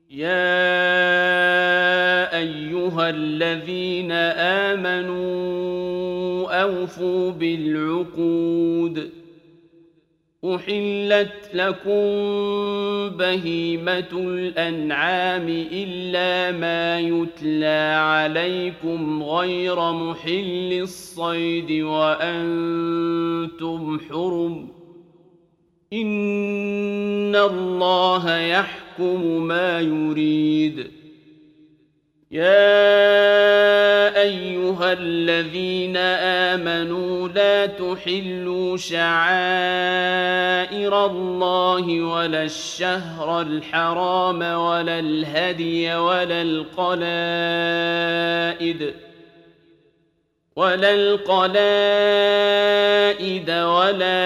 يا أيها الذين آمنوا أوفوا بالعقود أحلت لكم بهيمة الأنعام إلا ما يتلى عليكم غير محل الصيد وأنتم حرم إن الله يحكم ما يريد يا أيها الذين آمنوا لا تحلوا شعائر الله ولا الشهر الحرام ولا الهدي ولا القلائد ولا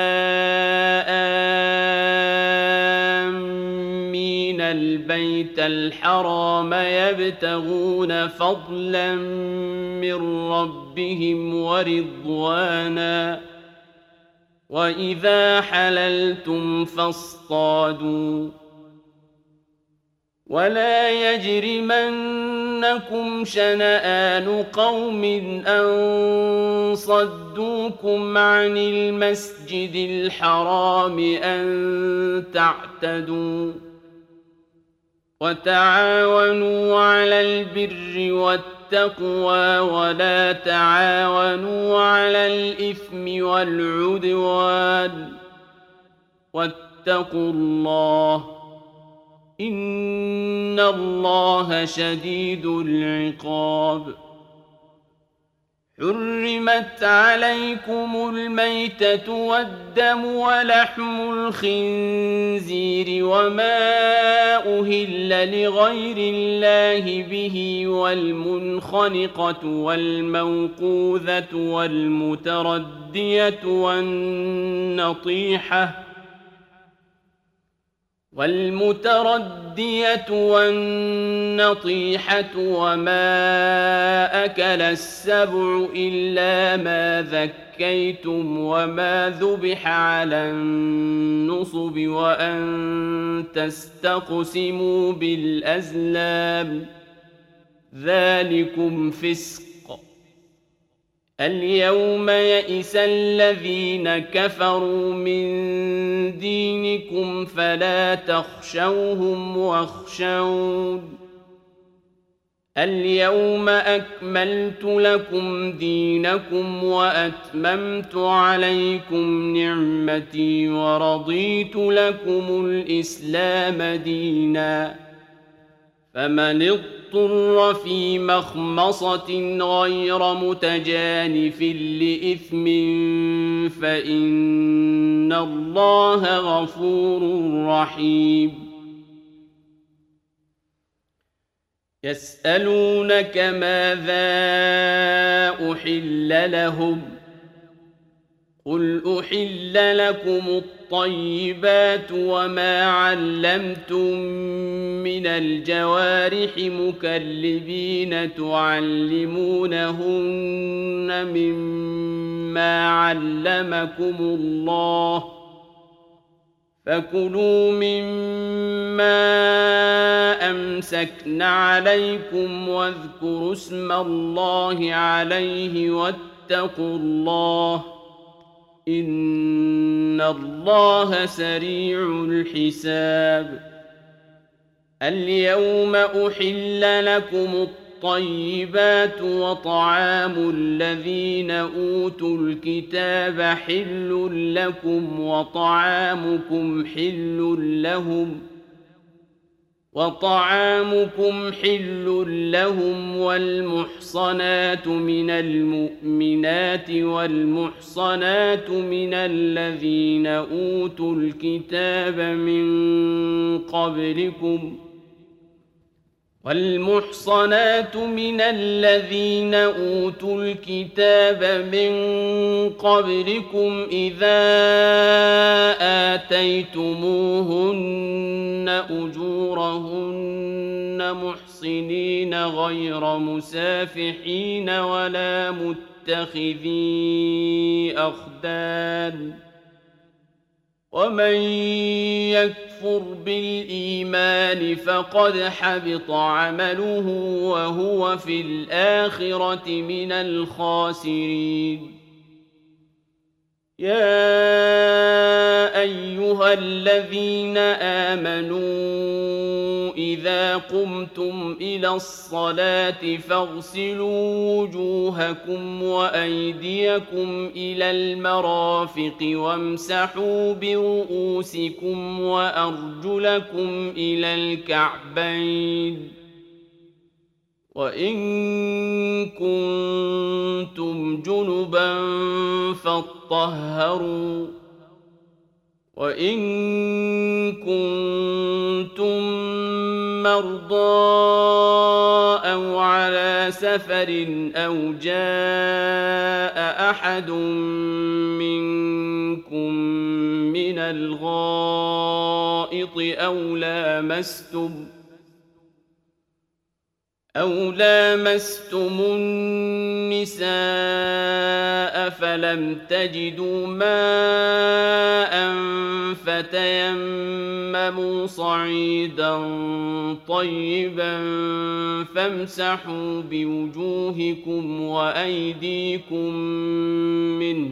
آمين البيت الحرام يبتغون فضلا من ربهم ورضوانا وإذا حللتم فاصطادوا ولا يجرمنكم شنآن قوم أن صدوكم عن المسجد الحرام أن تعتدوا وتعاونوا على البر والتقوى ولا تعاونوا على الإثم والعدوان واتقوا الله إن الله شديد العقاب حرمت عليكم الميتة والدم ولحم الخنزير وما أهل لغير الله به والمنخنقة والموقوذة والمتردية والنطيحة وما أكل السبع إلا ما ذكيتم وما ذبح على النصب وأن تستقسموا بالأزلام ذلكم فسق اليوم يئس الذين كفروا من دينكم فلا تخشوهم واخشون اليوم أكملت لكم دينكم وأتممت عليكم نعمتي ورضيت لكم الإسلام دينا فمن اضطر في مخمصة غير متجانف لإثم فإن الله غفور رحيم يسألونك ماذا أحل لهم قل أحل لكم الطيبات وما علمتم من الجوارح مكلبين تعلمونهن مما علمكم الله فكلوا مما أمسكن عليكم واذكروا اسم الله عليه واتقوا الله إن الله سريع الحساب اليوم أحل لكم الطيبات وطعام الذين أوتوا الكتاب حل لكم وطعامكم حل لهم والمحصنات من المؤمنات والمحصنات من الذين أوتوا الكتاب من قبلكم إذا آتيتموهن أجورهن محصنين غير مسافحين ولا متخذي أخدان ومن يكفر يكفر بالإيمان فقد حبط عمله وهو في الآخرة من الخاسرين. يا أيها الذين آمنوا إذا قمتم إلى الصلاة فاغسلوا وجوهكم وأيديكم إلى المرافق وامسحوا برؤوسكم وأرجلكم إلى الكعبين، وإن كنتم جنبا فاطهروا، وإن كنتم مرضى أو على سفر أو جاء أحد منكم من الغائط أو لامستم النساء فلم تجدوا ماء فتيمموا صعيدا طيبا فامسحوا بوجوهكم وأيديكم منه،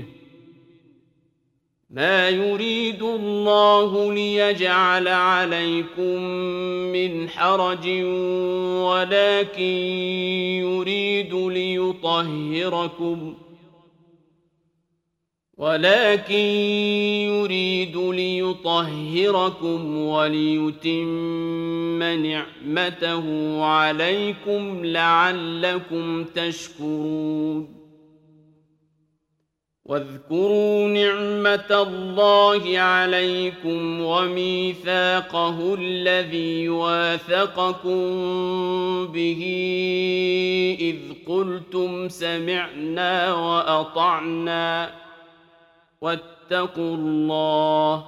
ما يريد الله ليجعل عليكم من حرج ولكن يريد ليطهركم وليتم نعمته عليكم لعلكم تشكرون. واذكروا نعمة الله عليكم وميثاقه الذي واثقكم به إذ قلتم سمعنا وأطعنا واتقوا الله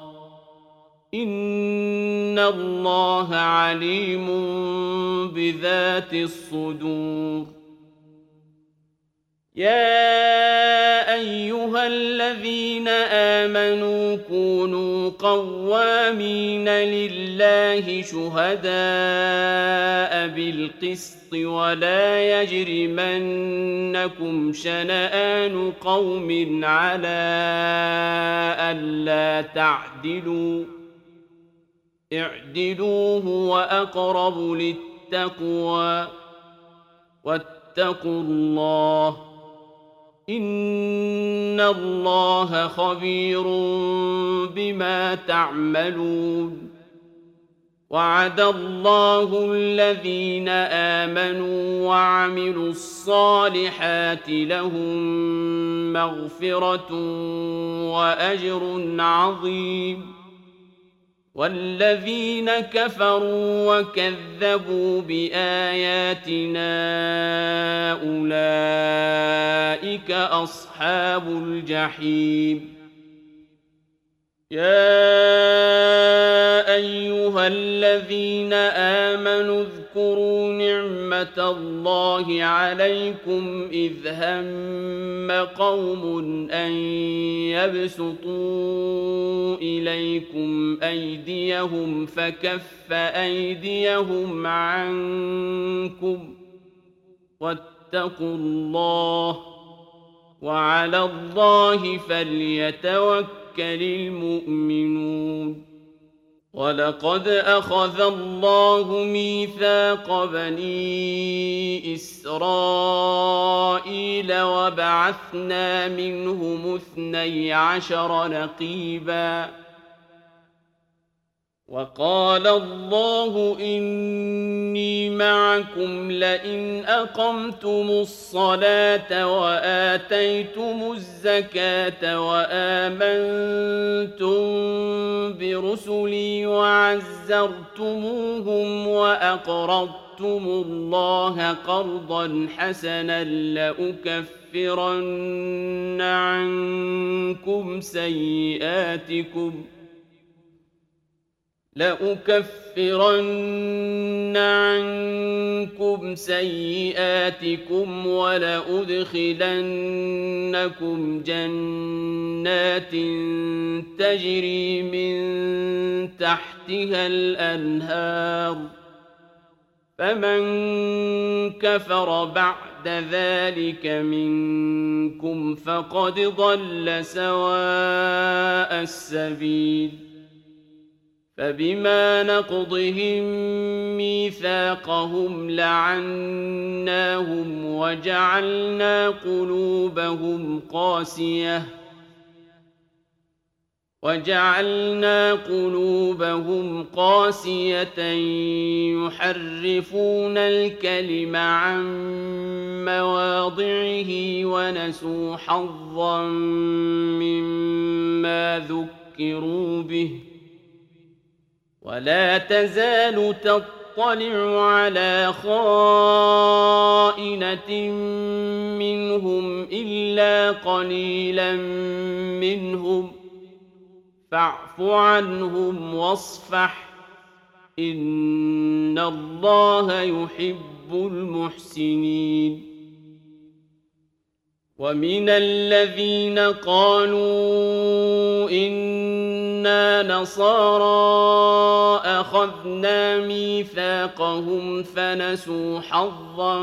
إن الله عليم بذات الصدور. يا أيها الذين آمنوا كونوا قوامين لله شهداء بالقسط ولا يجرمنكم شنآن قوم على ألا تعدلوا، اعدلوا هو أقرب للتقوى واتقوا الله إن الله خبير بما تعملون. وعد الله الذين آمنوا وعملوا الصالحات لهم مغفرة وأجر عظيم، والذين كفروا وكذبوا بآياتنا أولئك أصحاب الجحيم. يا أيها الذين آمنوا اذكروا نعمة الله عليكم إذ هم قوم أن يبسطوا إليكم أيديهم فكف أيديهم عنكم واتقوا الله وعلى الله فليتوكل المؤمنون. ولقد أخذ الله ميثاق بني إسرائيل وبعثنا منهم 12 نقيبا، وقال الله إني معكم لئن أقمتم الصلاة وآتيتم الزكاة وآمنتم برسلي وعزرتموهم وأقرضتم الله قرضا حسنا لأكفرن عنكم عنكم سيئاتكم ولأدخلنكم جنات تجري من تحتها الأنهار فمن كفر بعد ذلك منكم فقد ضل سواء السبيل فبما نقضهم ميثاقهم لعناهم وجعلنا قلوبهم قاسية يحرفون الكلم عن مواضعه ونسوا حظا مما ذكروا به ولا تزال تطلع على خائنة منهم إلا قليلا منهم فاعف عنهم واصفح إن الله يحب المحسنين ومن الذين قالوا إنا نصارى أخذنا ميثاقهم فنسوا حظا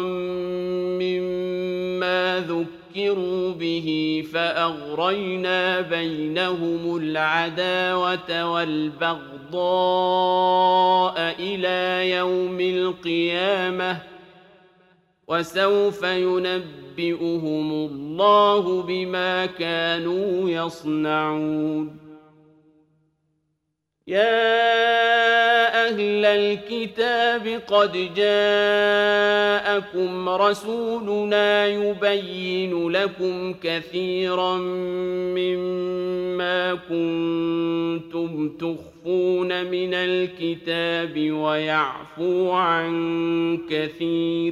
مما ذكروا به فأغرينا بينهم العداوة والبغضاء إلى يوم القيامة وسوف ينبئهم الله بما كانوا يصنعون يا أهل الكتاب قد جاءكم رسولنا يبين لكم كثيرا مما كنتم تخفون من الكتاب ويعفو عن كثير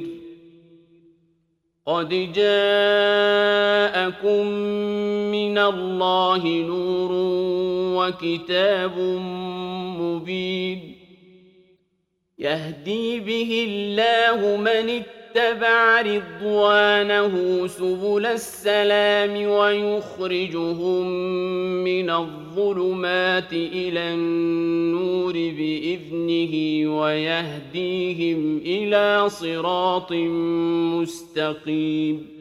قد جاءكم من الله نور وكتاب مبين يهدي به الله من اتبع رضوانه سبل السلام ويخرجهم من الظلمات إلى النور بإذنه ويهديهم إلى صراط مستقيم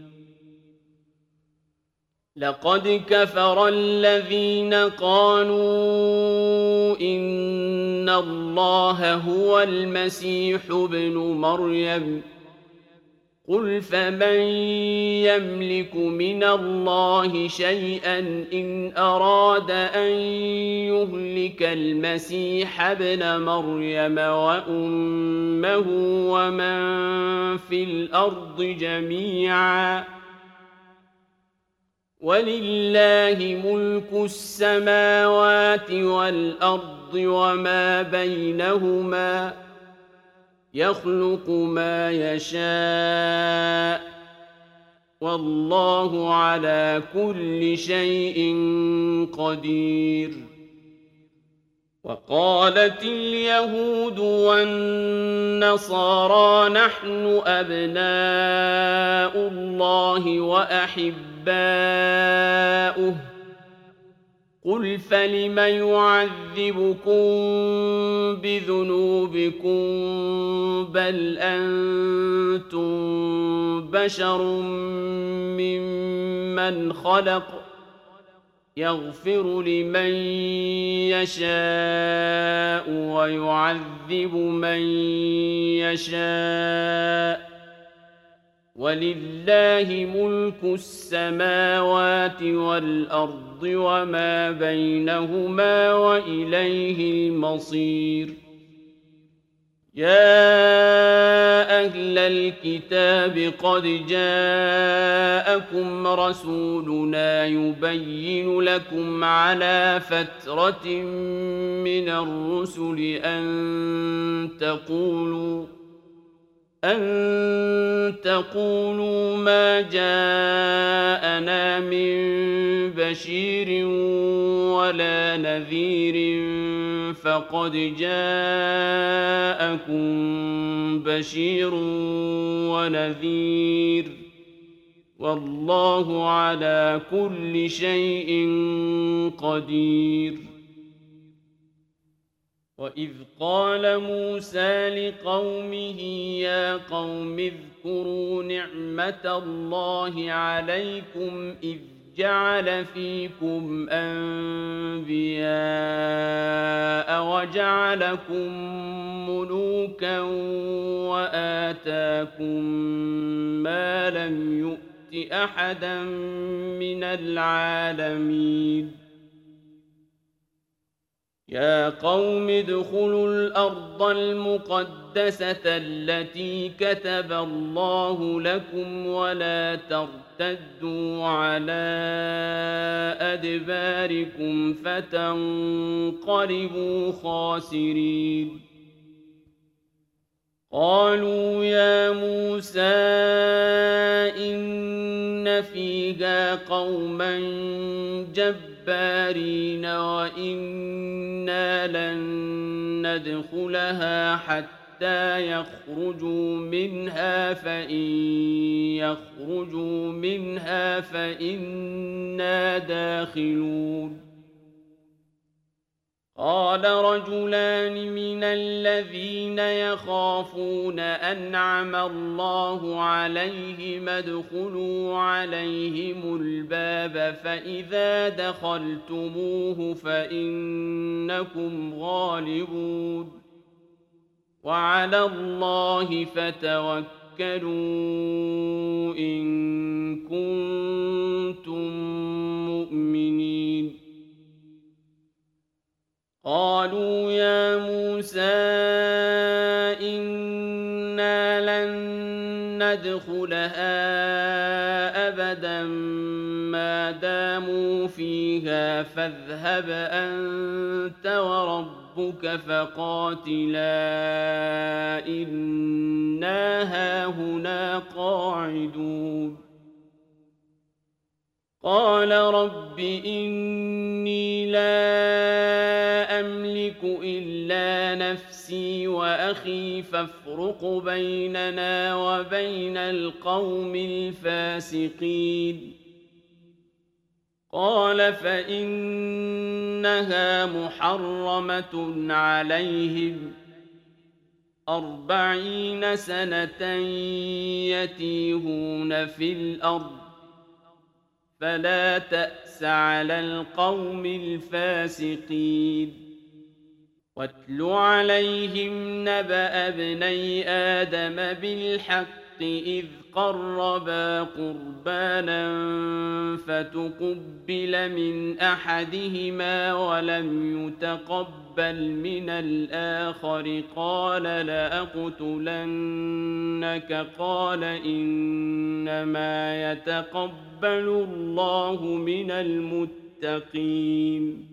لقد كفر الذين قالوا إن الله هو المسيح ابن مريم قل فمن يملك من الله شيئا إن أراد أن يهلك المسيح ابن مريم وأمه ومن في الأرض جميعا ولله ملك السماوات والأرض وما بينهما يخلق ما يشاء والله على كل شيء قدير وقالت اليهود والنصارى نحن أبناء الله وأحباؤه قل فلم يعذبكم بذنوبكم بل أنتم بشر ممن خلق يغفر لمن يشاء ويعذب من يشاء ولله ملك السماوات والأرض وما بينهما وإليه المصير يا أهل الكتاب قد جاءكم رسولنا يبين لكم على فترة من الرسل أن تقولوا ما جاءنا من بشير ولا نذير فقد جاءكم بشير ونذير والله على كل شيء قدير. وإذ قال موسى لقومه يا قوم اذكروا نعمة الله عليكم إذ جعل فيكم أنبياء وجعلكم ملوكا وآتاكم ما لم يؤت أحدا من العالمين. يا قوم ادخلوا الأرض المقدسة التي كتب الله لكم ولا ترتدوا على أدباركم فتنقلبوا خاسرين. قالوا يا موسى إن فيها قوما جبارين وإنا لن ندخلها حتى يخرجوا منها فإن يخرجوا منها فإنا داخلون. قال رجلان من الذين يخافون أنعم الله عليهم ادخلوا عليهم الباب فإذا دخلتموه فإنكم غالبون وعلى الله فتوكلوا إن كنتم مؤمنين. قالوا يا موسى إنا لن ندخلها أبدا ما داموا فيها فاذهب أنت وربك فقاتلا إنا هاهنا قاعدون. قال رب إني لا أملك إلا نفسي وأخي فافرق بيننا وبين القوم الفاسقين. قال فإنها محرمة عليهم 40 سنة يتيهون في الأرض فلا تأس على القوم الفاسقين. واتل عليهم نبأ ابني آدم بالحق إذ قربا قربانا فتقبل من أحدهما ولم يتقبل من الآخر قال لأقتلنك قال إنما يتقبل الله من المتقين.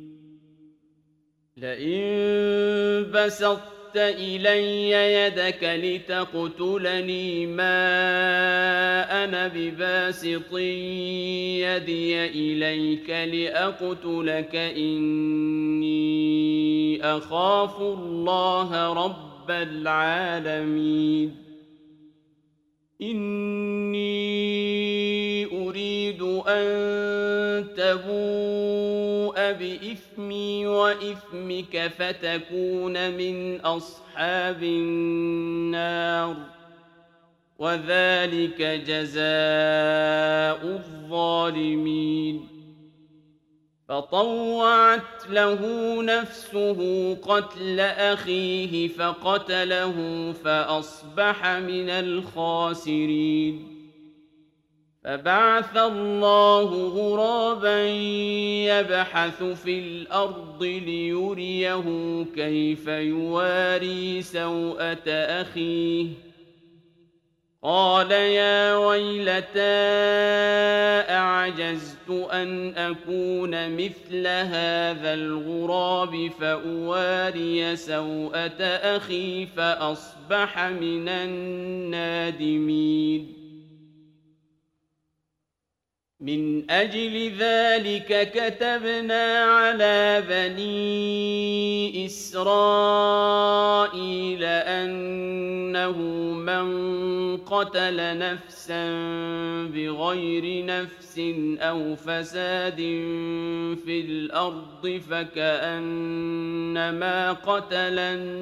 لئن بسطت إلي يدك لتقتلني ما أنا بباسط يدي إليك لأقتلك إني أخاف الله رب العالمين. إني أريد أن تبوء بإثمي وإثمك فتكون من أصحاب النار وذلك جزاء الظالمين. فطوعت له نفسه قتل أخيه فقتله فأصبح من الخاسرين. فبعث الله غرابا يبحث في الأرض ليريه كيف يواري سوءة أخيه قال يا ويلتى أعجزت أن أكون مثل هذا الغراب فأواري سوءة أخي فأصبح من النادمين. من أجل ذلك كتبنا على بني إسرائيل أنه من قتل نفسا بغير نفس أو فساد في الأرض فكأنما قتل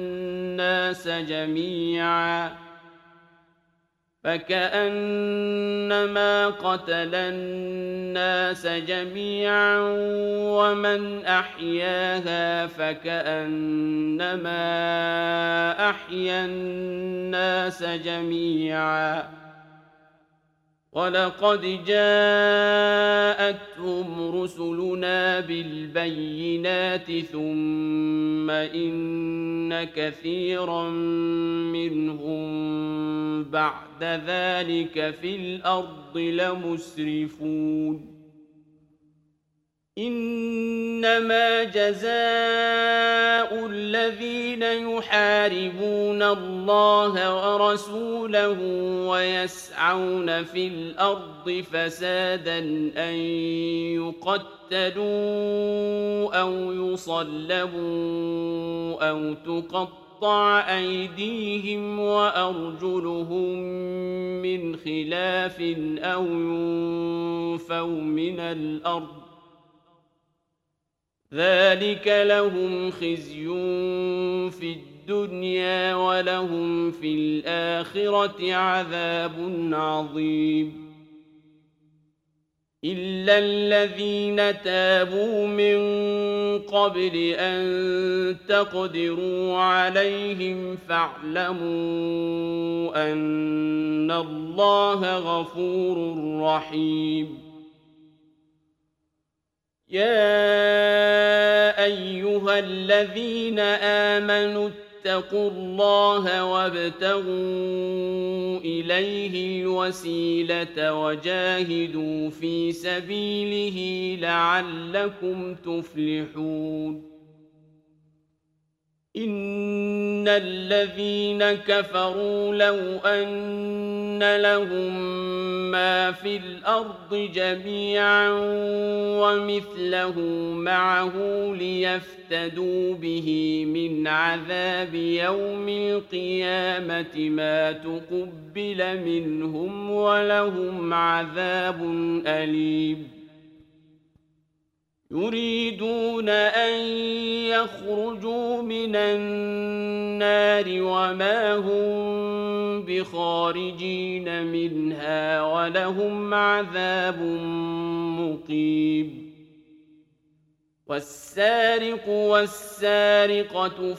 الناس جميعا ومن أحياها فكأنما أحيا الناس جميعا ولقد جاءتهم رسلنا بالبينات ثم إن كثيرا منهم بعد ذلك في الأرض لمسرفون إنما جزاء الذين يحاربون الله ورسوله ويسعون في الأرض فسادا أن يقتلوا أو يصلبوا أو تقطع أيديهم وأرجلهم من خلاف أو ينفوا من الأرض ذلك لهم خزي في الدنيا ولهم في الآخرة عذاب عظيم إلا الذين تابوا من قبل أن تقدروا عليهم فاعلموا أن الله غفور رحيم يا أيها الذين آمنوا اتقوا الله وابتغوا إليه الوسيلة وجاهدوا في سبيله لعلكم تفلحون إن الذين كفروا لو أن لهم ما في الأرض جميعا ومثله معه ليفتدوا به من عذاب يوم القيامة ما تقبل منهم ولهم عذاب أليم يريدون أن يخرجوا من النار وما هم بخارجين منها ولهم عذاب مقيم والسارق والسارقة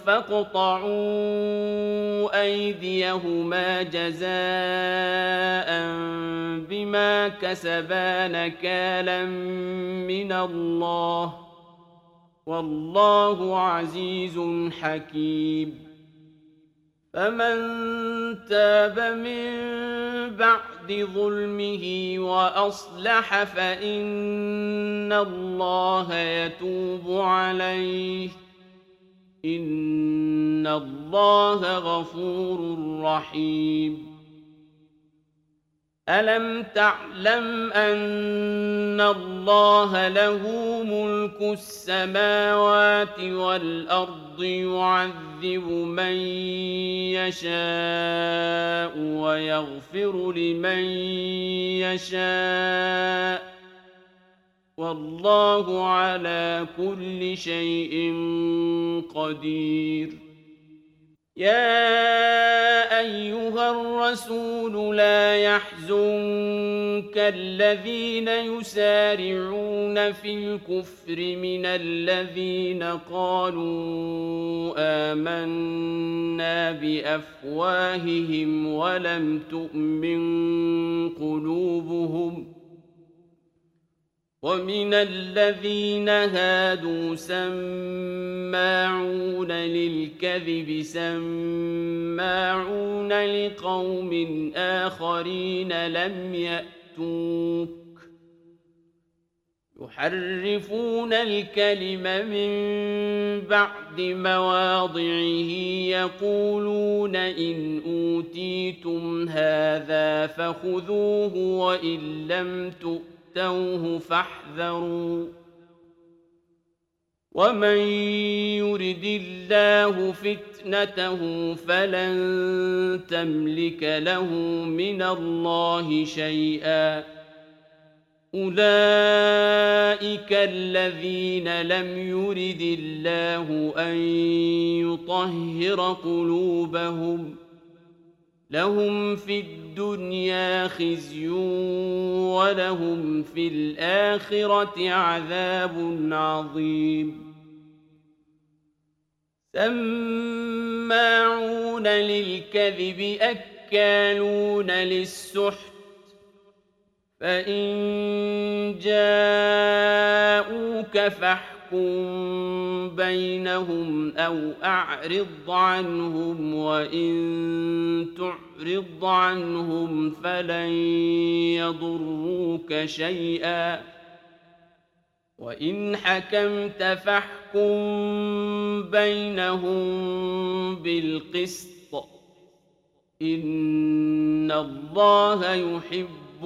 فاقطعوا أيديهما جزاء بما كسبا نكالا من الله والله عزيز حكيم فمن تاب من بعد ظلمه وأصلح فإن الله يتوب عليه إن الله غفور رحيم ألم تعلم أن الله له ملك السماوات والأرض يعذب من يشاء ويغفر لمن يشاء والله على كل شيء قدير يا أيها الرسول لا يحزنك الذين يسارعون في الكفر من الذين قالوا آمنا بأفواههم ولم تؤمن قلوبهم ومن الذين هادوا سماعون للكذب سماعون لقوم آخرين لم يأتوك يحرفون الكلم من بعد مواضعه يقولون إن أوتيتم هذا فخذوه وإن لم تؤتوا تؤتوه فاحذروا ومن يرد الله فتنته فلن تملك له من الله شيئا أولئك الذين لم يرد الله أن يطهر قلوبهم لهم في الدنيا خزي ولهم في الآخرة عذاب عظيم سماعون للكذب أكالون للسحت فإن جاءوك فاحكم بينهم أو أعرض عنهم وإن تعرض عنهم فلن يضروك شيئا وإن حكمت فاحكم بينهم بالقسط إن الله يحب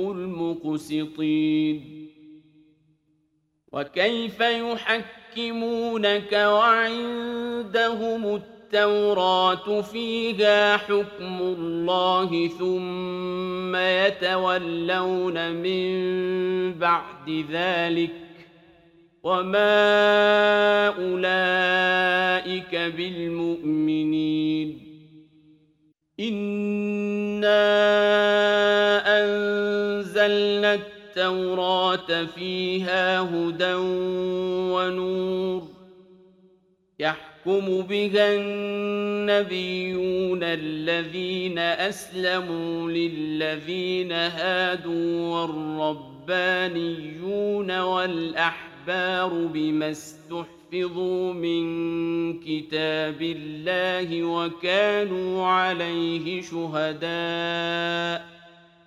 المقسطين وكيف يحكمونك وعندهم التوراة فيها حكم الله ثم يتولون من بعد ذلك وما أولئك بالمؤمنين إنا أنزلنا التوراة فيها هدى ونور يحكم بها النبيون الذين أسلموا للذين هادوا والربانيون والأحبار بما استحفظوا من كتاب الله وكانوا عليه شهداء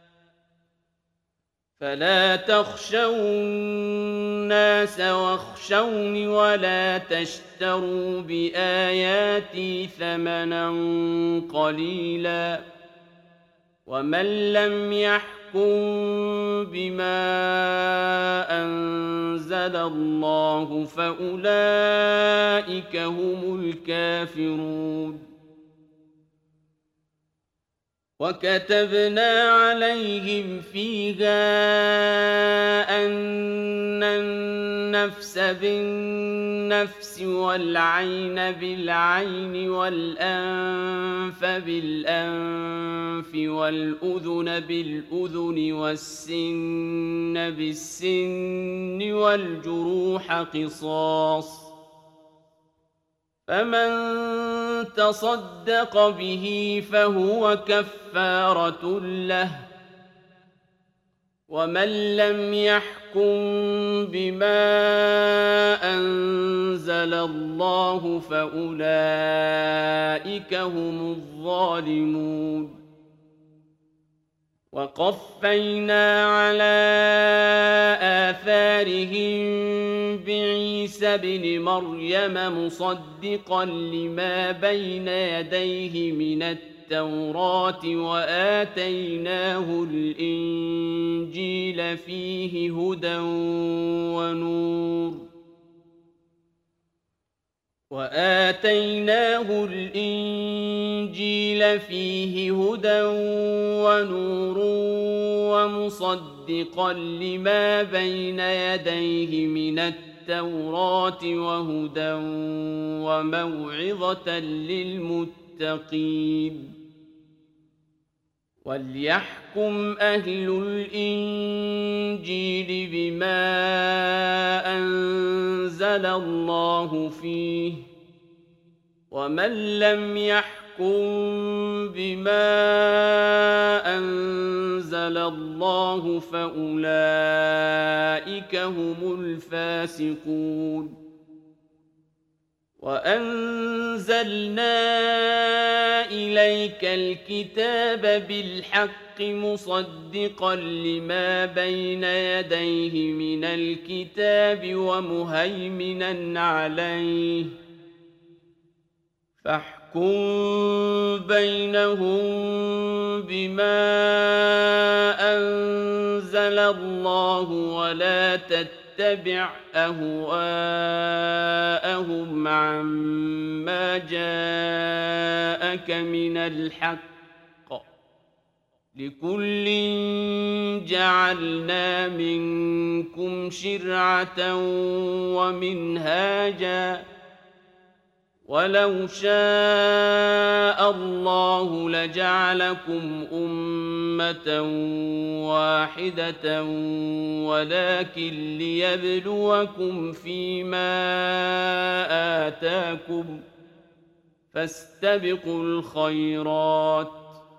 فلا تخشوا الناس واخشوني ولا تشتروا بآياتي ثمنا قليلا ومن لم يحكم بما أنزل الله فأولئك هم الكافرون وكتبنا عليهم فيها أن النفس بالنفس والعين بالعين والأنف بالأنف والأذن بالأذن والسن بالسن والجروح قصاص فمن تصدق به فهو كفارة له ومن لم يحكم بما أنزل الله فأولئك هم الظالمون وقفينا على آثارهم بعيسى ابن مريم مصدقا لما بين يديه من التوراة وآتيناه الإنجيل فيه هدى ونور ومصدقا لما بين يديه من التوراة وهدى وموعظة للمتقين وليحكم أهل الإنجيل بما أنزل الله فيه ومن لم يحكم بما أنزل الله فأولئك هم الفاسقون وأنزلنا إليك الكتاب بالحق مصدقا لما بين يديه من الكتاب ومهيمنا عليه فاحكم بينهم بما أنزل أنزل الله ولا تتبع أهواءهم عما جاءك من الحق، لكل جعلنا منكم شرعة ومنهاجا، ولو شاء الله لجعلكم أمة واحدة ولكن ليبلوكم فيما آتاكم، فاستبقوا الخيرات،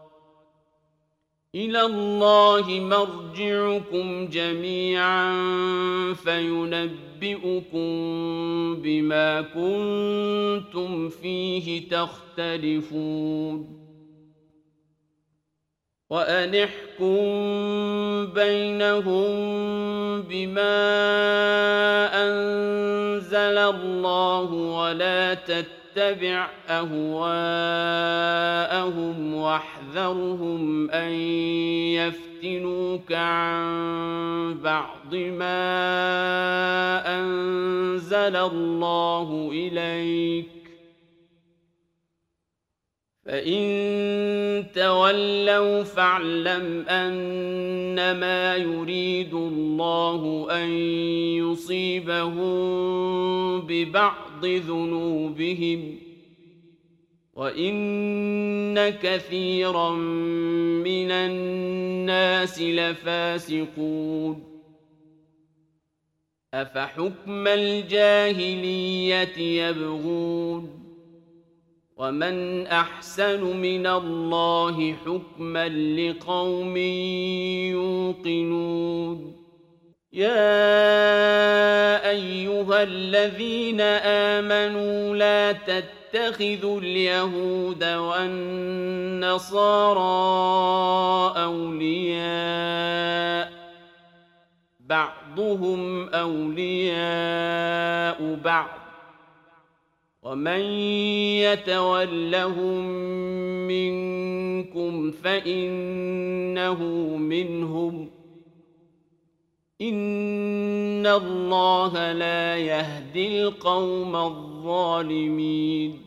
إلى الله مرجعكم جميعا فينبئكم بما كنتم فيه تختلفون. وأن احكم بينهم بما أنزل الله ولا تتبع أهواءهم واحذرهم أن يفتنوك عن بعض ما أنزل الله إليك، فإن تولوا فاعلم أنما يريد الله أن يصيبهم ببعض ذنوبهم، وإن كثيرا من الناس لفاسقون. أفحكم الجاهلية يبغون، ومن أحسن من الله حكما لقوم يوقنون. يا أيها الذين آمنوا لا تتخذوا اليهود والنصارى أولياء، بعضهم أولياء بعض، ومن يتولهم منكم فإنه منهم، إن الله لا يهدي القوم الظالمين.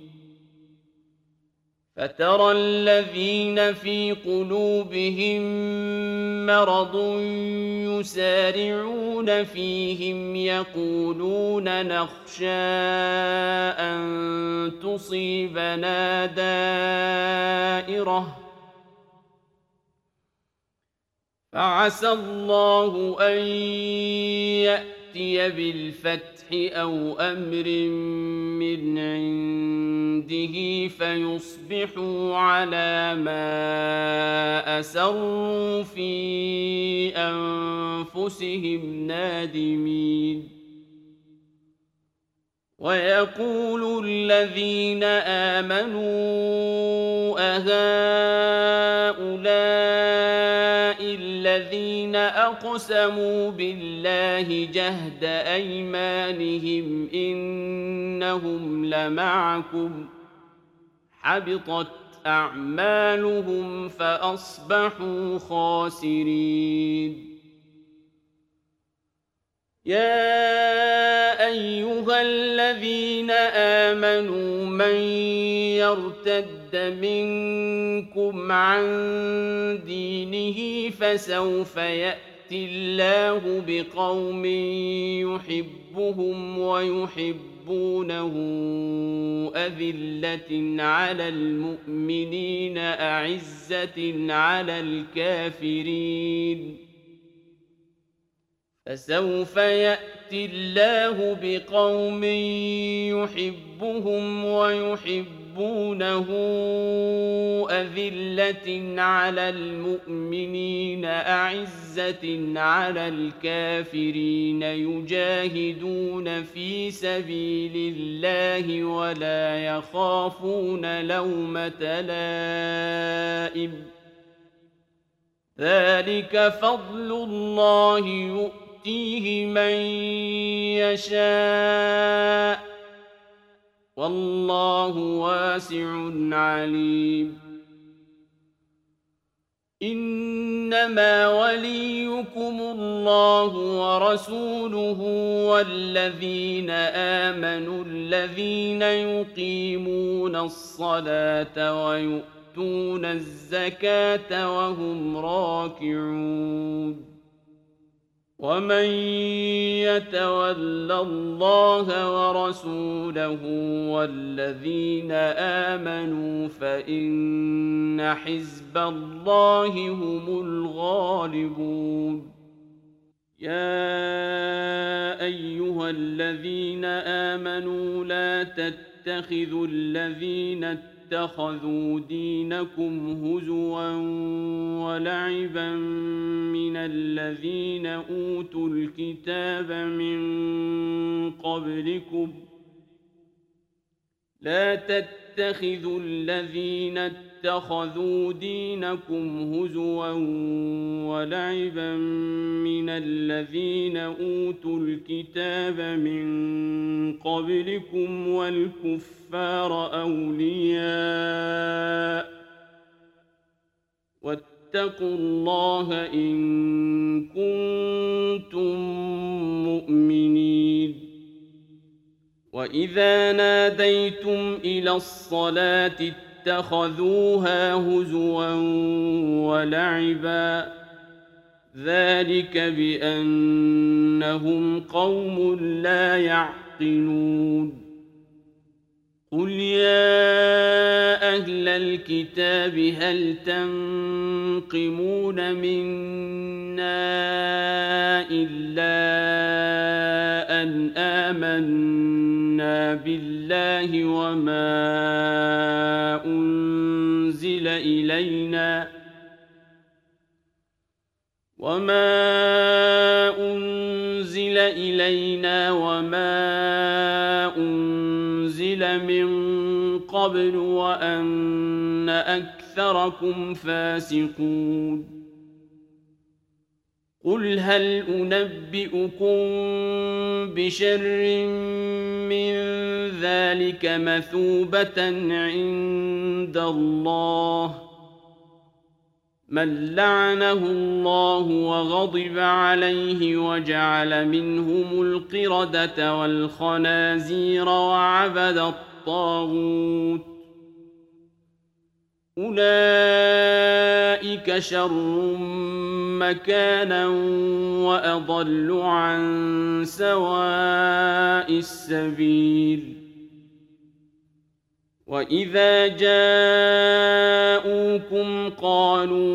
فترى الذين في قلوبهم مرض يسارعون فيهم يقولون نخشى أن تصيبنا دائرة، فعسى الله أن يأتي بالفتح أو أمر من عنده فيصبحوا على ما أسروا في أنفسهم نادمين. ويقول الذين آمنوا أهؤلاء الذين أقسموا بالله جهد أيمانهم إنهم لمعكم، حبطت أعمالهم فأصبحوا خاسرين. يا أيها الذين آمنوا من يرتد منكم عن دينه فسوف يأتي الله بقوم يحبهم ويحبونه أذلة على المؤمنين أعزة على الكافرين، فسوف يأتي الله بقوم يحبهم ويحبونه أذلة على المؤمنين أعزة على الكافرين يجاهدون في سبيل الله ولا يخافون لومة لائم، ذلك فضل الله يؤتيه من يشاء والله واسع عليم. إن إنما وليكم الله ورسوله والذين آمنوا الذين يقيمون الصلاة ويؤتون الزكاة وهم راكعون ومن يتول الله ورسوله والذين آمنوا فإن حزب الله هم الغالبون يا أيها الذين آمنوا لا تتخذوا الذين اتخذوا دينكم هزوا ولعبا من الذين أوتوا الكتاب من قبلكم لا تتخذوا الذين اتخذوا دينكم هزوا ولعبا من الذين أوتوا الكتاب من قبلكم والكفار أولياء واتقوا الله إن كنتم مؤمنين وإذا ناديتم إلى الصلاة اتخذوها هزوا ولعبا ذلك بأنهم قوم لا يعقلون قل يا أهل الكتاب هل تنقمون منا إلا أن آمنا بالله وما أنزل إلينا وما أنزل من قبل وأن أكثركم فاسقون قل هل أنبئكم بشر من ذلك مثوبة عند الله من لعنه الله وغضب عليه وجعل منهم القردة والخنازير وعبد الطاغوت أولئك شر مكانا وأضل عن سواء السبيل وإذا جاءوكم قالوا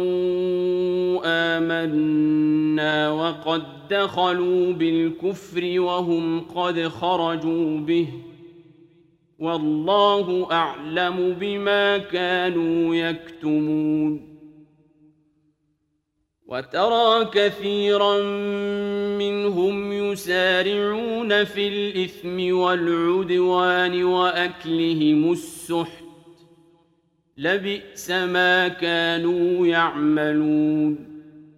آمنا وقد دخلوا بالكفر وهم قد خرجوا به والله أعلم بما كانوا يكتمون وترى كثيرا منهم يسارعون في الإثم والعدوان وأكلهم السحت لبئس ما كانوا يعملون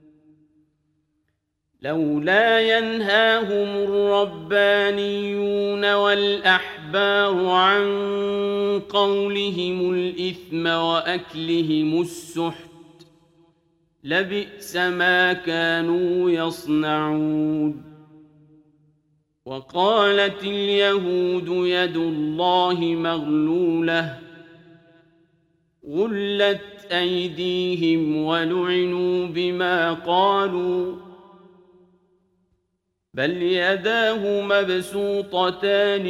لولا ينهاهم الربانيون والأحبار عن قولهم الإثم وأكلهم السحت لبئس ما كانوا يصنعون وقالت اليهود يد الله مغلولة غلت أيديهم ولعنوا بما قالوا بل يداه مبسوطتان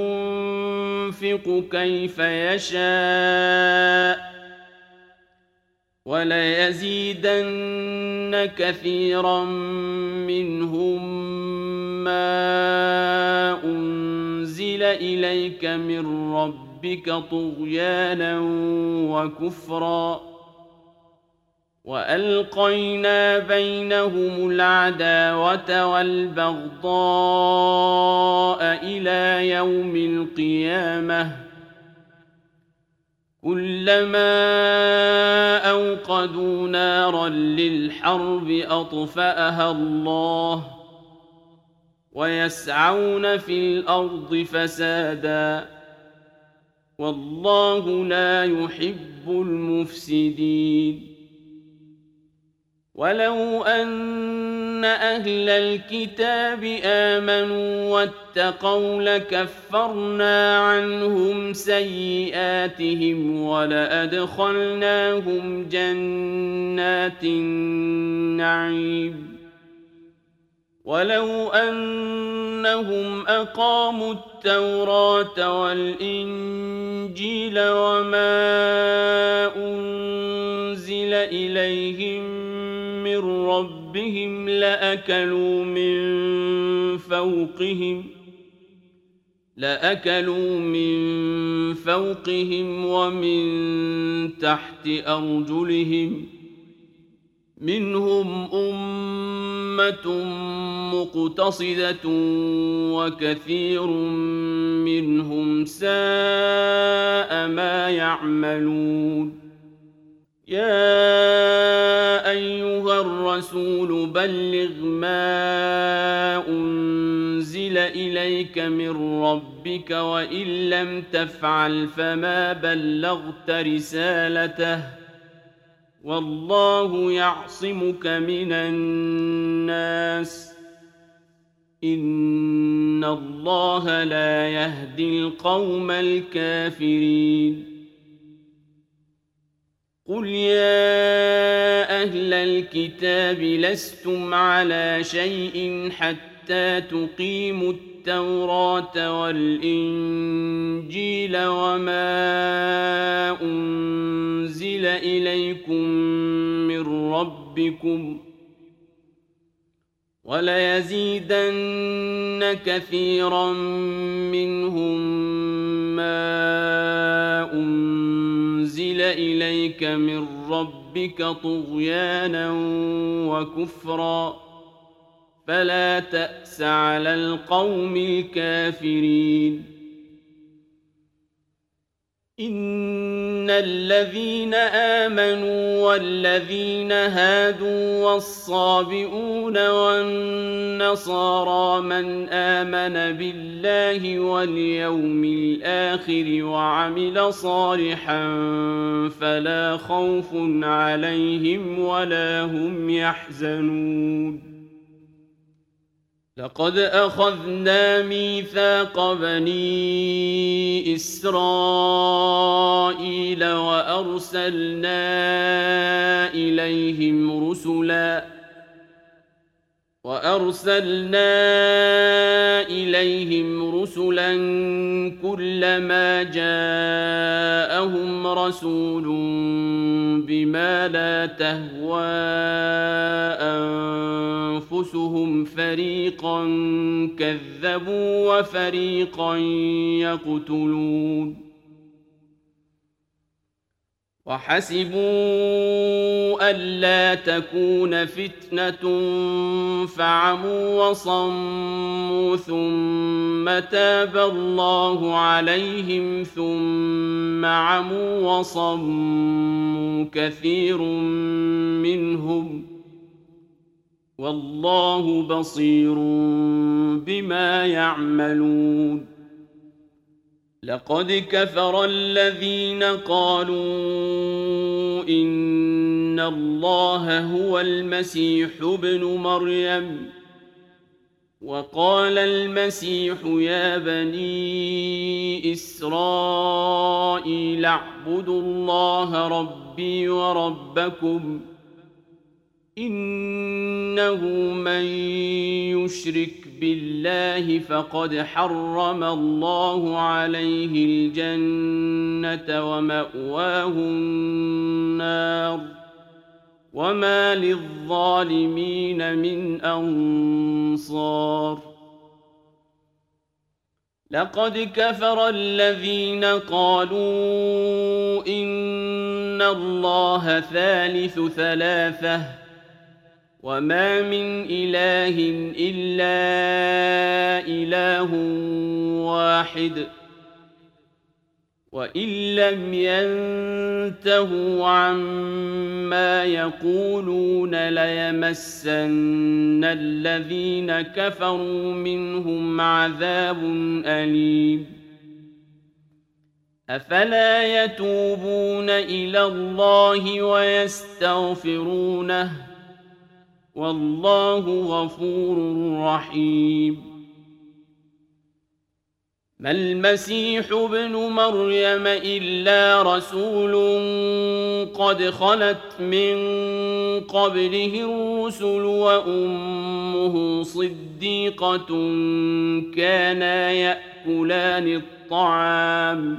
ينفق كيف يشاء وليزيدن كثيرا منهم ما أنزل إليك من ربك طغيانا وكفرا وألقينا بينهم العداوة والبغضاء إلى يوم القيامة كلما أوقدوا نارا للحرب أطفأها الله ويسعون في الأرض فسادا والله لا يحب المفسدين ولو أن أهل الكتاب آمنوا واتقوا لكفرنا عنهم سيئاتهم ولأدخلناهم جنات النعيم ولو أنهم أقاموا التوراة والإنجيل وما أنزل إليهم من ربهم لأكلوا من فوقهم ومن تحت أرجلهم منهم أمة مقتصدة وكثير منهم ساء ما يعملون يا أيها الرسول بلغ ما أنزل إليك من ربك وإن لم تفعل فما بلغت رسالته والله يعصمك من الناس إن الله لا يهدي القوم الكافرين قل يا أهل الكتاب لستم على شيء حتى تقيموا التوراة والإنجيل وما أنزل إليكم من ربكم وليزيدن كثيرا منهم ما أنزل إليك من ربك طغيانا وكفرا فلا تأس على القوم الكافرين إن الذين آمنوا والذين هادوا والصابئون والنصارى من آمن بالله واليوم الآخر وعمل صالحا فلا خوف عليهم ولا هم يحزنون لقد أخذنا ميثاق بني إسرائيل وأرسلنا إليهم رسلا كلما جاءهم رسول بما لا تهوى أنفسهم فريقا كذبوا وفريقا يقتلون وحسبوا ألا تكون فتنة فعموا وصموا ثم تاب الله عليهم ثم عموا وصموا كثير منهم والله بصير بما يعملون لقد كفر الذين قالوا إن الله هو المسيح ابن مريم وقال المسيح يا بني إسرائيل اعبدوا الله ربي وربكم إنه من يشرك بالله فقد حرم الله عليه الجنة ومأواه النار وما للظالمين من أنصار لقد كفر الذين قالوا إن الله ثالث ثلاثة وما من إله إلا إله واحد وإن لم ينتهوا عما يقولون ليمسن الذين كفروا منهم عذاب أليم أفلا يتوبون إلى الله ويستغفرونه والله غفور رحيم. ما المسيح ابن مريم إلا رسول قد خلت من قبله الرسل وأمه صديقة كانا يأكلان الطعام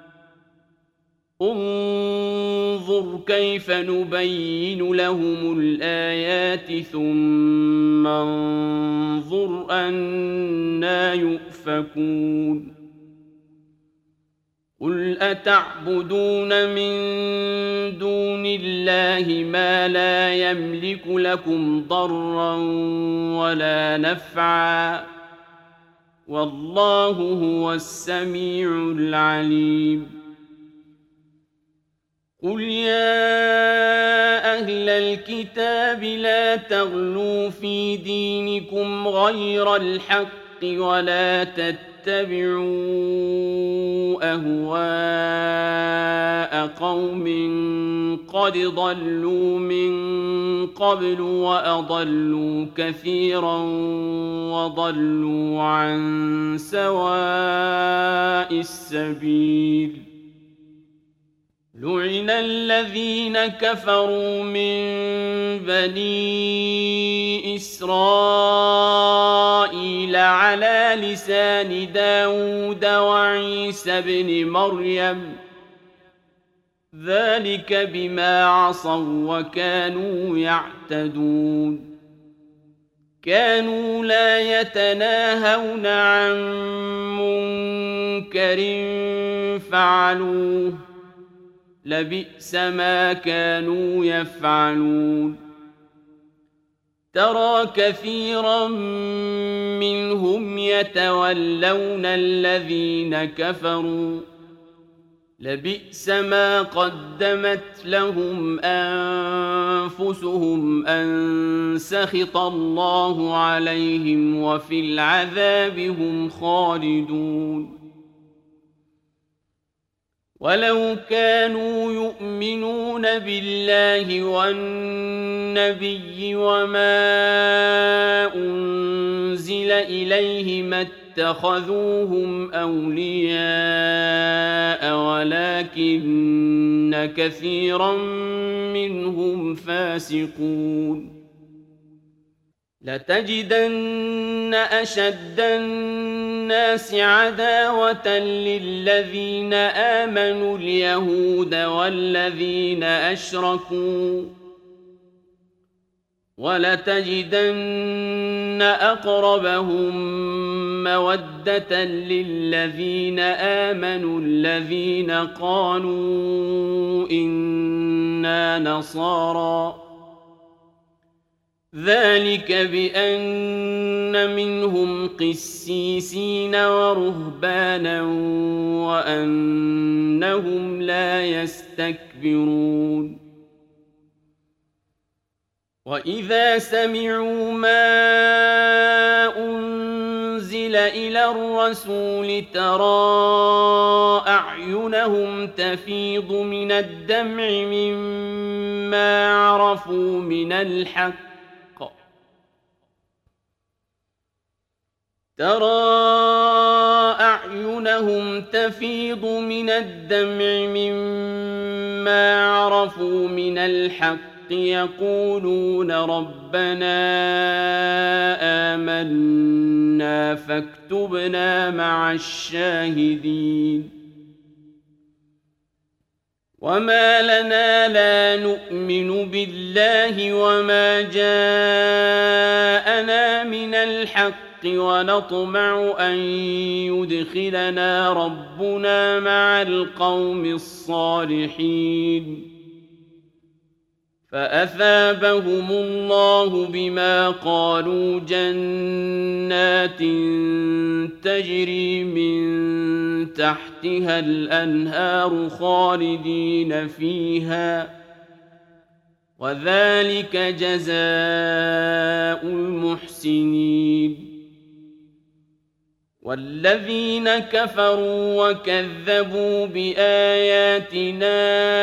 انظر كيف نبين لهم الآيات ثم انظر أنى يؤفكون. قل أتعبدون من دون الله ما لا يملك لكم ضرا ولا نفعا والله هو السميع العليم. قل يا أهل الكتاب لا تغلوا في دينكم غير الحق ولا تتبعوا أهواء قوم قد ضلوا من قبل وأضلوا كثيرا وضلوا عن سواء السبيل. لعن الذين كفروا من بني إسرائيل على لسان داود وعيسى بن مريم ذلك بما عصوا وكانوا يعتدون. كانوا لا يتناهون عن منكر فعلوه لبئس ما كانوا يفعلون. ترى كثيرا منهم يتولون الذين كفروا لبئس ما قدمت لهم أنفسهم أن سخط الله عليهم وفي العذاب هم خالدون. ولو كانوا يؤمنون بالله والنبي وما أنزل إليه ما اتخذوهم أولياء ولكن كثيرا منهم فاسقون. لتجدن أشد الناس عداوة للذين آمنوا اليهود والذين أشركوا ولتجدن أقربهم مودة للذين آمنوا الذين قالوا إنا نصارى ذلك بأن منهم قسيسين ورهبانا وأنهم لا يستكبرون. وإذا سمعوا ما أنزل إلى الرسول ترى أعينهم تفيض من الدمع مما عرفوا من الحق يقولون ربنا آمنا فاكتبنا مع الشاهدين. وما لنا لا نؤمن بالله وما جاءنا من الحق ونطمع أن يدخلنا ربنا مع القوم الصالحين فأثابهم الله بما قالوا جنات تجري من تحتها الأنهار خالدين فيها وذلك جزاء المحسنين. والذين كفروا وكذبوا بآياتنا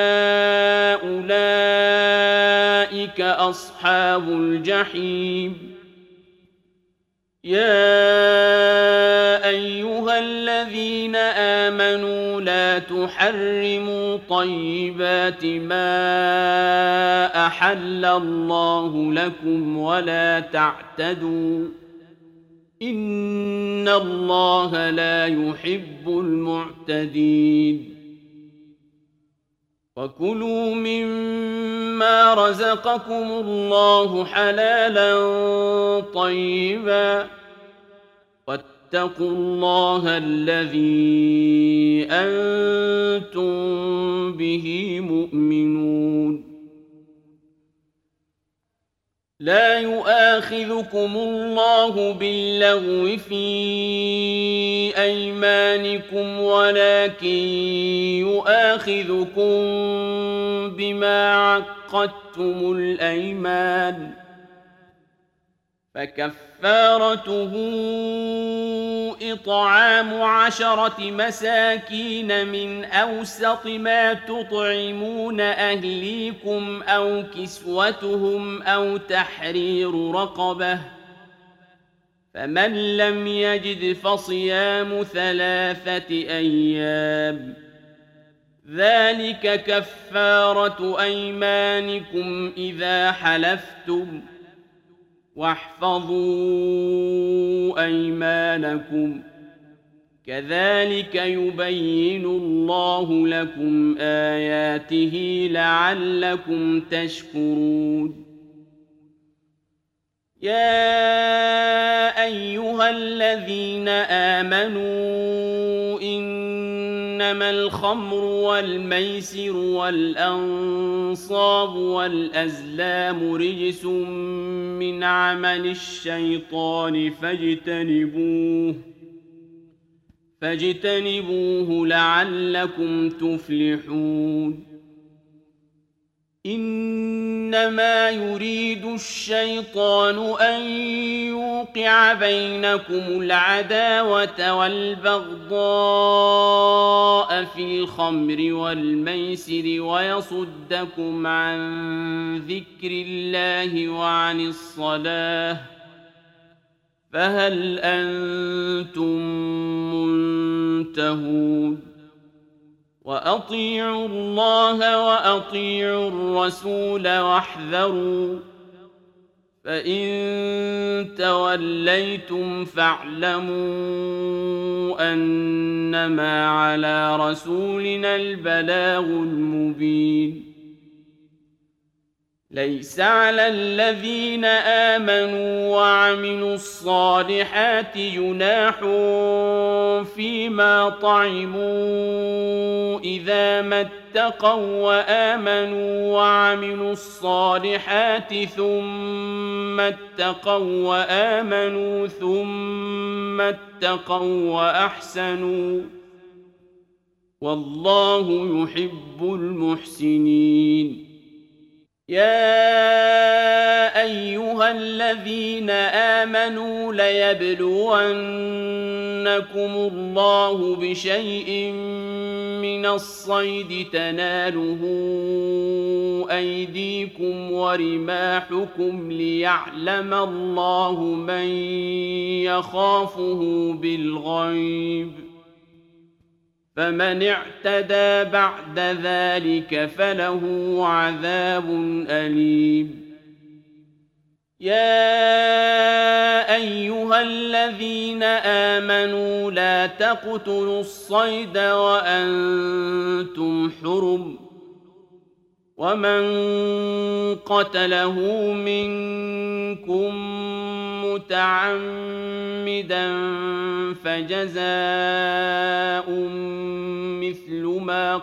أولئك أصحاب الجحيم يا أيها الذين آمنوا لا تحرموا طيبات ما أحل الله لكم ولا تعتدوا إن الله لا يحب المعتدين وكلوا مما رزقكم الله حلالا طيبا واتقوا الله الذي أنتم به مؤمنون لا يؤاخذكم الله باللغو في أيمانكم ولكن يؤاخذكم بما عقدتم الأيمان فكفارته إطعام 10 مساكين من أوسط ما تطعمون أهليكم أو كسوتهم أو تحرير رقبة فمن لم يجد فصيام 3 أيام ذلك كفارة أيمانكم إذا حلفتم واحفظوا أيمانكم كذلك يبين الله لكم آياته لعلكم تشكرون يا أيها الذين آمنوا إنما الخمر والميسر والأنصاب والأزلام رجس من عمل الشيطان فاجتنبوه لعلكم تفلحون إنما يريد الشيطان أن يوقع بينكم العداوة والبغضاء في الخمر والميسر ويصدكم عن ذكر الله وعن الصلاة فهل أنتم منتهون وأطيعوا الله وأطيعوا الرسول واحذروا فإن توليتم فاعلموا أنما على رسولنا البلاغ المبين ليس على الذين آمنوا وعملوا الصالحات جناح فيما طعموا إذا ما اتقوا وآمنوا وعملوا الصالحات ثم اتقوا وآمنوا ثم اتقوا وأحسنوا والله يحب المحسنين يا أيها الذين آمنوا ليبلونكم الله بشيء من الصيد تناله أيديكم ورماحكم ليعلم الله من يخافه بالغيب فمن اعتدى بعد ذلك فله عذاب أليم يا أيها الذين آمنوا لا تقتلوا الصيد وأنتم حرم ومن قتله منكم متعمدا فجزاء مثل ما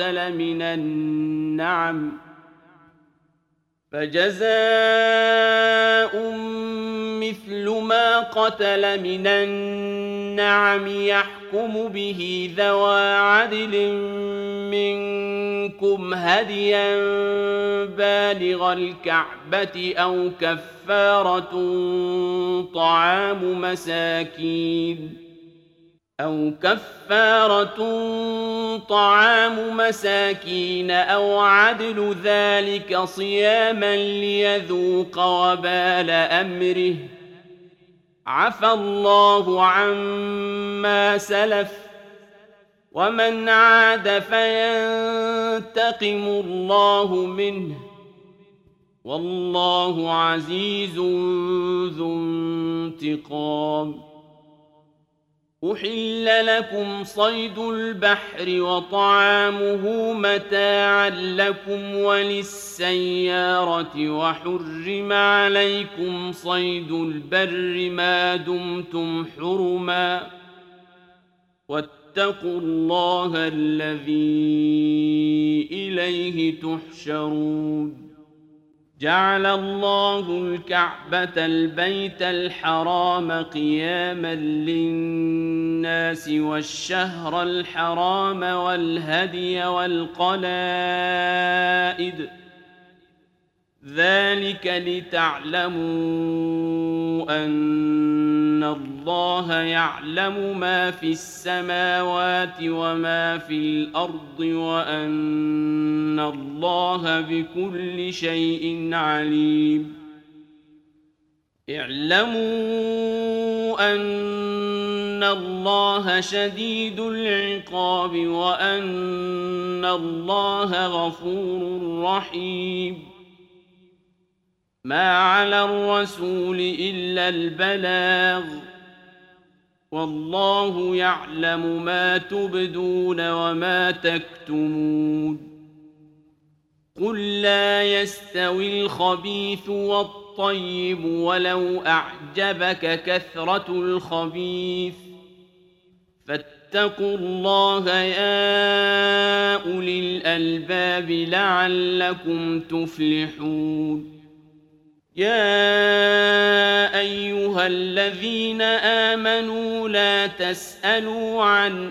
قتل من النعم يحكم به ذوى عدل منكم هديا بالغ الكعبة أو كفارة طعام مساكين أو كفارة طعام مساكين أو عدل ذلك صياما ليذوق وبال أمره عفى الله عما سلف ومن عاد فينتقم الله منه والله عزيز ذو انتقام. أحل لكم صيد البحر وطعامه متاعا لكم وللسيارة وحرم عليكم صيد البر ما دمتم حرما واتقوا الله الذي إليه تحشرون. جعل الله الكعبة البيت الحرام قياما للناس والشهر الحرام والهدي والقلائد ذلك لتعلموا أن الله يعلم ما في السماوات وما في الأرض وأن الله بكل شيء عليم. اعلموا أن الله شديد العقاب وأن الله غفور رحيم. ما على الرسول إلا البلاغ والله يعلم ما تبدون وما تكتمون. قل لا يستوي الخبيث والطيب ولو أعجبك كثرة الخبيث فاتقوا الله يا أولي الألباب لعلكم تفلحون. يا أيها الذين آمنوا لا تسألوا عن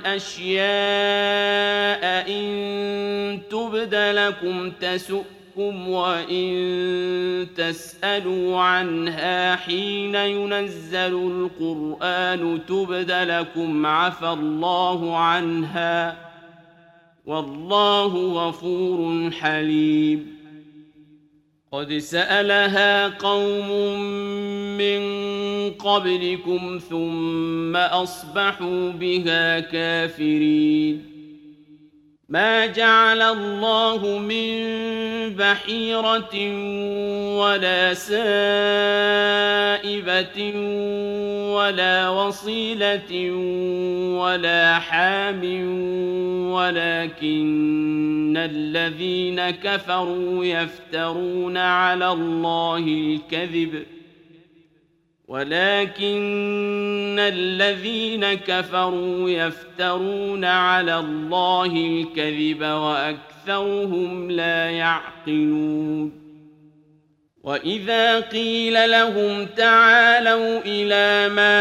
أشياء إن تبد لكم تسؤكم وإن تسألوا عنها حين ينزل القرآن تبد لكم عفى الله عنها والله غفور حليم. قد سألها قوم من قبلكم ثم أصبحوا بها كافرين. ما جعل الله من بحيرة ولا سائبة ولا وصيلة ولا حام ولكن الذين كفروا يفترون على الله الكذب وأكثرهم لا يعقلون. وإذا قيل لهم تعالوا إلى ما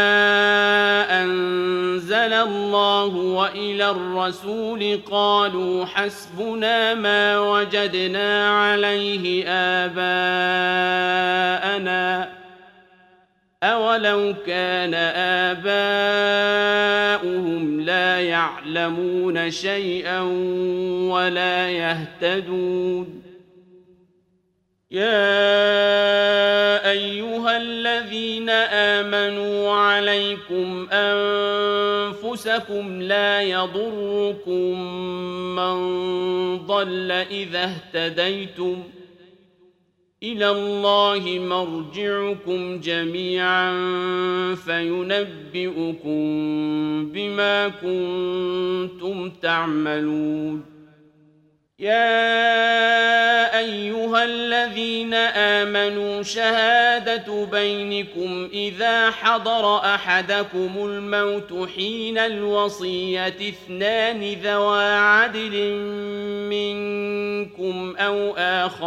أنزل الله وإلى الرسول قالوا حسبنا ما وجدنا عليه آباءنا أولو كان آباؤهم لا يعلمون شيئا ولا يهتدون. يا أيها الذين آمنوا عليكم أنفسكم لا يضركم من ضل إذا اهتديتم إلى الله مرجعكم جميعا فينبئكم بما كنتم تعملون. يا أيها الذين آمنوا شهادة بينكم إذا حضر أحدكم الموت حين الوصية اثنان ذوى عدل منكم أو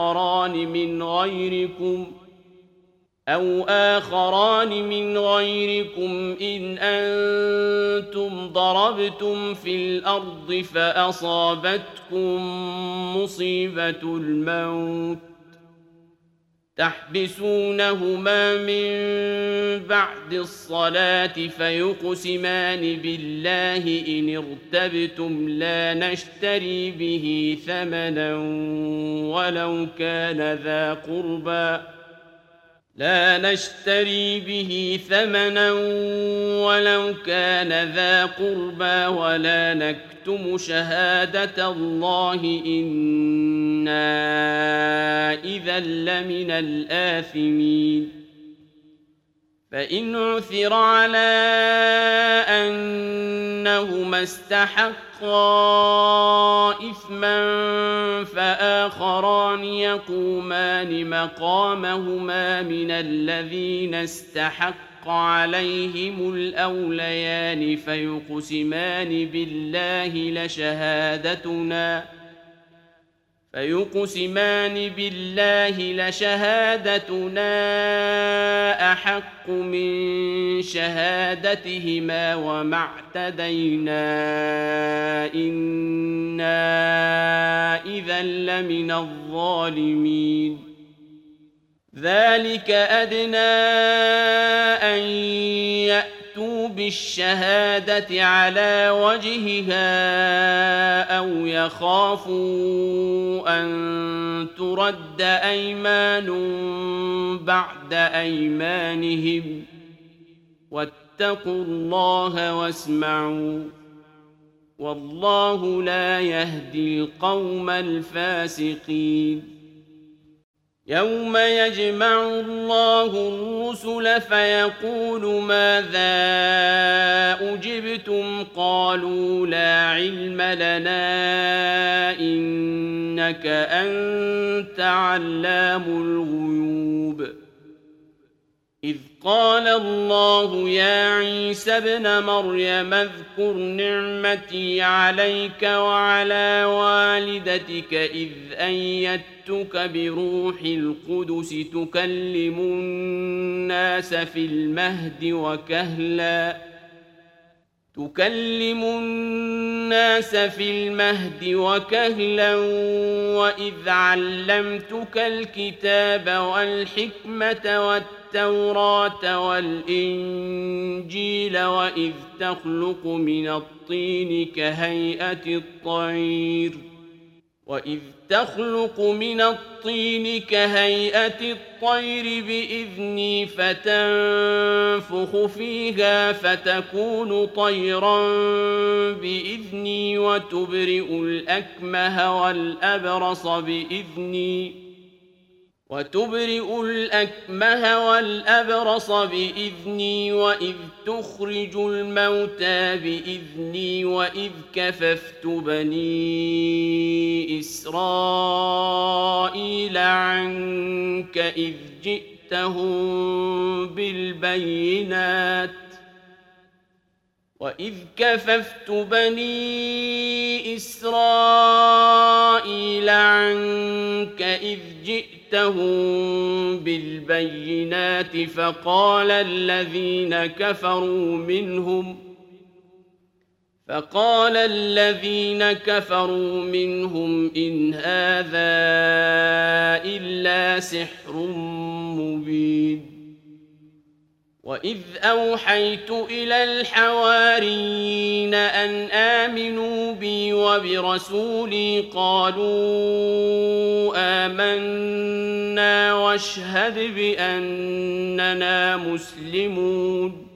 آخران من غيركم إن أنتم ضربتم في الأرض فأصابتكم مصيبة الموت تحبسونهما من بعد الصلاة فيقسمان بالله إن ارتبتم لا نشتري به ثمنا ولو كان ذا قربى ولا نكتم شهادة الله إنا إذا لمن الآثمين فإن عثر على أنهما استحقا إثما فآخران يقومان مقامهما من الذين استحق عليهم الأوليان فيقسمان بالله لشهادتنا أحق من شهادتهما وما اعتدينا إنا إذا لمن الظالمين ذلك أدنى أن يأتوا بالشهادة على وجهها أو يخافوا أن ترد أيمان بعد أيمانهم واتقوا الله واسمعوا والله لا يهدي القوم الفاسقين يوم يجمع الله الرسل فيقول ماذا أجبتم قالوا لا علم لنا إنك أنت علام الغيوب إذ قال الله يا عيسى ابن مريم اذكر نعمتي عليك وعلى والدتك إذ أيدتك بروح القدس تكلم الناس في المهد وكهلا وإذ علمتك الكتاب والحكمة والتوراة والإنجيل وإذ تخلق من الطين كهيئة الطير بإذني فتنفخ فيها فتكون طيرا بإذني وتبرئ الأكمه والأبرص بإذني وإذ تخرج الموتى بإذني وإذ كففت بني إسرائيل عنك إذ جئتهم بالبينات فقال الذين كفروا منهم إن هذا إلا سحر مبين وإذ أوحيت إلى الحواريين أن آمنوا بي وبرسولي قالوا آمنا واشهد بأننا مسلمون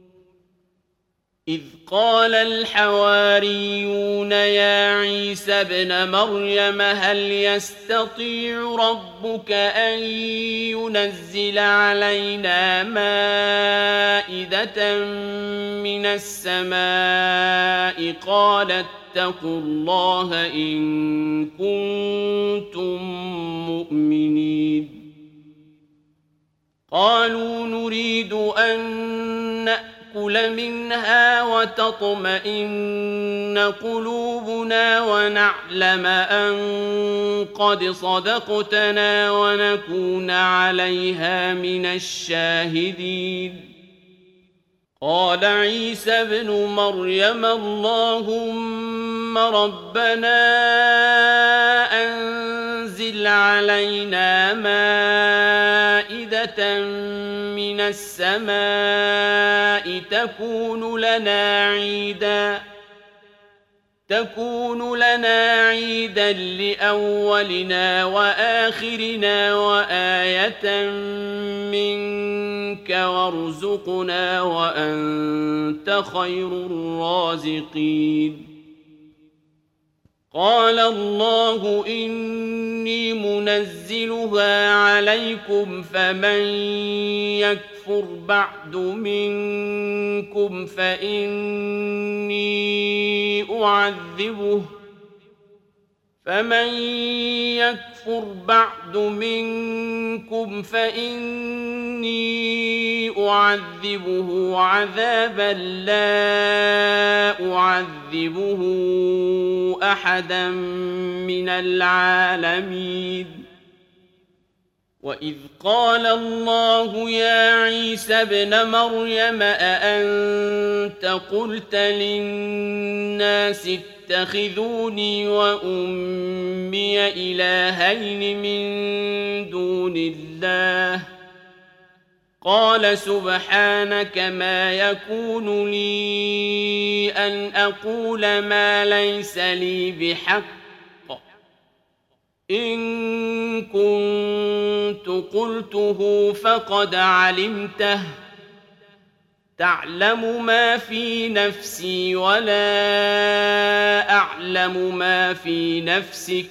إذ قال الحواريون يا عيسى ابن مريم هل يستطيع ربك أن ينزل علينا مائدة من السماء قال اتقوا الله إن كنتم مؤمنين قالوا نريد أن نأكل منها وتطمئن قلوبنا ونعلم أن قد صدقتنا ونكون عليها من الشاهدين قال عيسى ابن مريم اللهم ربنا أنزل علينا مائدة مائدة من السماء تكون لنا عيدا لأولنا وآخرنا وآية منك وارزقنا وأنت خير الرازقين قال الله إني منزلها عليكم فمن يكفر بعد منكم فإني أعذبه عذابا لا أعذبه أحدا من العالمين وإذ قال الله يا عيسى ابن مريم أأنت قلت للناس اتخذوني وأمي إلهين من دون الله قال سبحانك ما يكون لي أن أقول ما ليس لي بحق إن كنت قلته فقد علمته تعلم ما في نفسي ولا أعلم ما في نفسك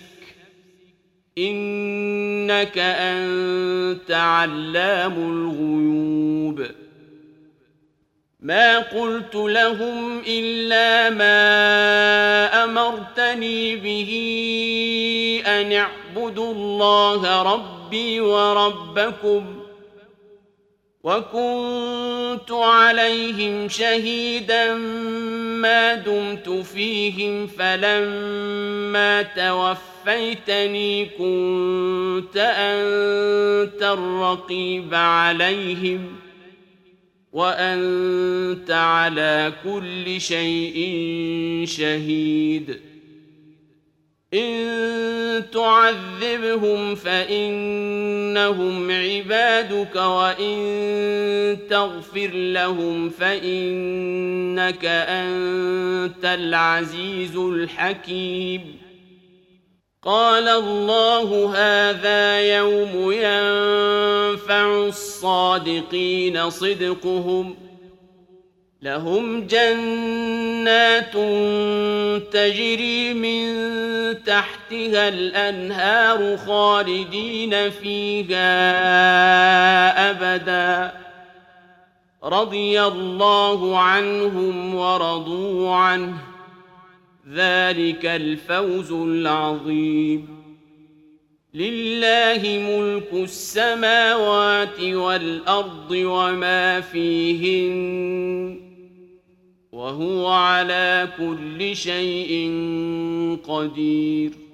إنك أنت علام الغيوب ما قلت لهم إلا ما أمرتني به أن اعبدوا الله ربي وربكم وكنت عليهم شهيدا ما دمت فيهم فلما توفيتني كنت أنت الرقيب عليهم وأنت على كل شيء شهيد إن تعذبهم فإنهم عبادك وإن تغفر لهم فإنك أنت العزيز الحكيم قال الله هذا يوم ينفع الصادقين صدقهم لهم جنات تجري من تحتها الأنهار خالدين فيها أبدا رضي الله عنهم ورضوا عنه ذلك الفوز العظيم لله ملك السماوات والأرض وما فيهن وهو على كل شيء قدير